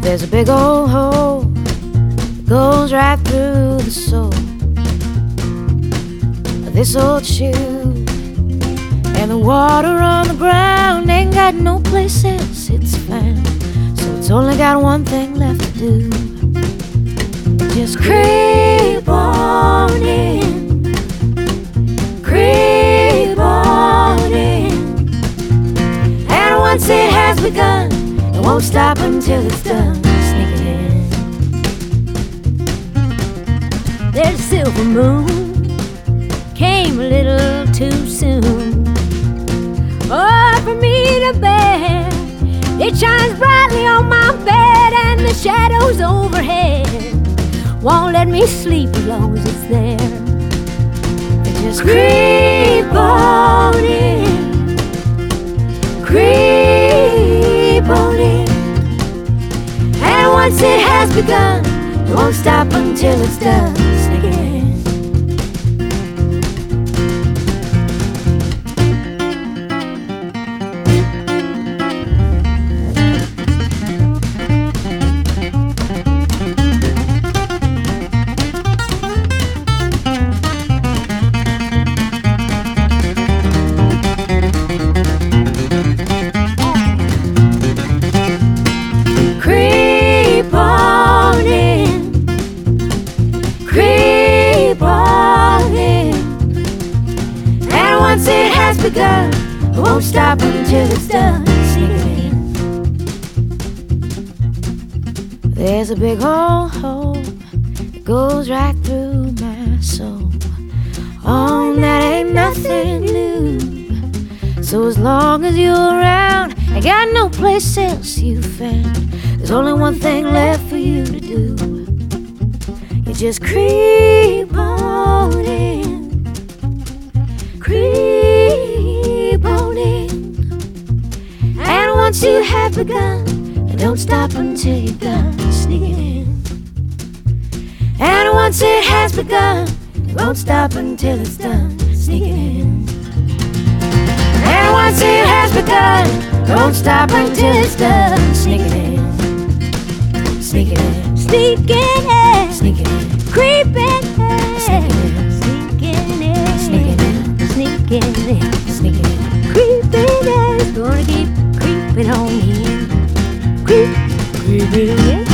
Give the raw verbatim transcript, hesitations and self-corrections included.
There's a big old hole that goes right through the sole of this old shoe, and the water on the ground ain't got no place else it's found. So it's only got one thing left to do. Just creep on in, creep on in. And once it has begun, it won't stop until it's done. Sneaking in. There's a silver moon, came a little too soon. Oh, for me to bear, it shines brightly on my bed, and the shadows overhead won't let me sleep as long as it's there. Just Creep on in, creep on in. And once it has begun, it won't stop until it's done. Sneaking in. Creep on in, creep on in. And once it has begun, it won't stop until it's done. Sneaking in. There's a big old hole that goes right through my soul. Oh, that ain't nothing new. So as long as you're around, I got no place else you found. There's only one thing left for you to do. You just creep on in, creep on in. And once you have begun, and don't stop until you're done. Sneaking in. And once it has begun, it won't stop until it's done. Sneaking in. And once it has begun, it won't stop until it's done. Sneaking in. Sneaking in, Sneaking in, sneaking in, creeping in, sneaking in, sneaking in, sneaking in, sneaking in, sneaking in. creeping in. Gonna keep creeping on in, creep, creeping in.